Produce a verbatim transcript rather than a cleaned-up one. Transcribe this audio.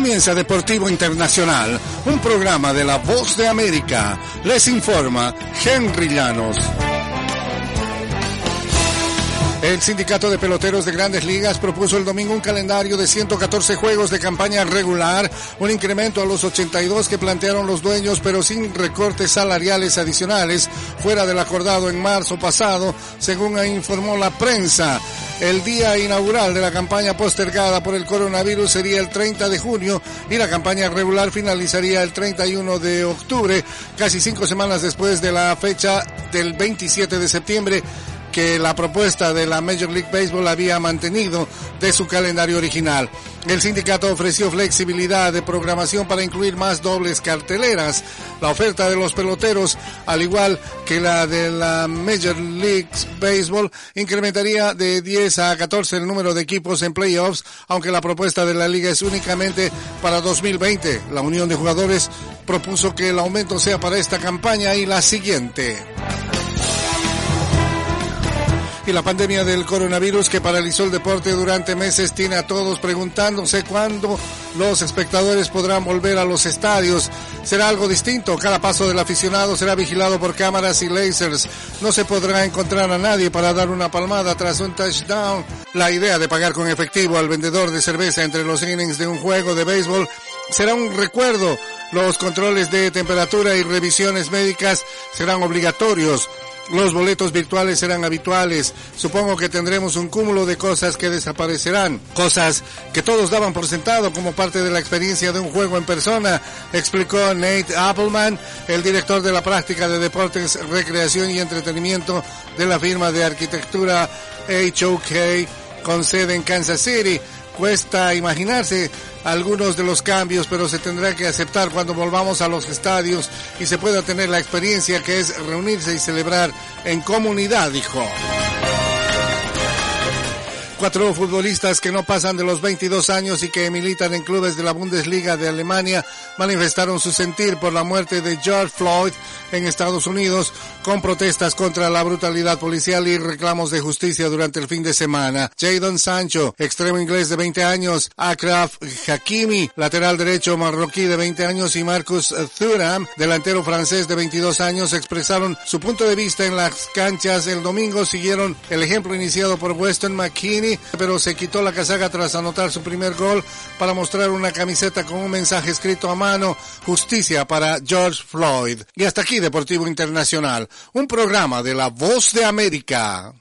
Comienza Deportivo Internacional, un programa de La Voz de América. Les informa Henry Llanos. El Sindicato de Peloteros de Grandes Ligas propuso el domingo un calendario de ciento catorce juegos de campaña regular, un incremento a los ochenta y dos que plantearon los dueños, pero sin recortes salariales adicionales, fuera del acordado en marzo pasado, según informó la prensa. El día inaugural de la campaña postergada por el coronavirus sería el treinta de junio y la campaña regular finalizaría el treinta y uno de octubre, casi cinco semanas después de la fecha del veintisiete de septiembre, que la propuesta de la Major League Baseball había mantenido de su calendario original. El sindicato ofreció flexibilidad de programación para incluir más dobles carteleras. La oferta de los peloteros, al igual que la de la Major League Baseball, incrementaría de diez a catorce el número de equipos en playoffs, aunque la propuesta de la liga es únicamente para dos mil veinte. La Unión de Jugadores propuso que el aumento sea para esta campaña y la siguiente. Y la pandemia del coronavirus que paralizó el deporte durante meses tiene a todos preguntándose cuándo los espectadores podrán volver a los estadios. Será algo distinto, cada paso del aficionado será vigilado por cámaras y lasers. No se podrá encontrar a nadie para dar una palmada tras un touchdown. La idea de pagar con efectivo al vendedor de cerveza entre los innings de un juego de béisbol será un recuerdo. Los controles de temperatura y revisiones médicas serán obligatorios. Los boletos virtuales serán habituales. Supongo que tendremos un cúmulo de cosas que desaparecerán. Cosas que todos daban por sentado como parte de la experiencia de un juego en persona, explicó Nate Appleman, el director de la práctica de deportes, recreación y entretenimiento de la firma de arquitectura H O K con sede en Kansas City. Cuesta imaginarse algunos de los cambios, pero se tendrá que aceptar cuando volvamos a los estadios y se pueda tener la experiencia que es reunirse y celebrar en comunidad, dijo. Cuatro futbolistas que no pasan de los veintidós años y que militan en clubes de la Bundesliga de Alemania manifestaron su sentir por la muerte de George Floyd en Estados Unidos con protestas contra la brutalidad policial y reclamos de justicia durante el fin de semana. Jadon Sancho, extremo inglés de veinte años, Achraf Hakimi, lateral derecho marroquí de veinte años y Marcus Thuram, delantero francés de veintidós años, expresaron su punto de vista en las canchas el domingo. Siguieron el ejemplo iniciado por Weston McKennie, pero se quitó la casaca tras anotar su primer gol para mostrar una camiseta con un mensaje escrito a mano: justicia para George Floyd. Y hasta aquí Deportivo Internacional, un programa de La Voz de América.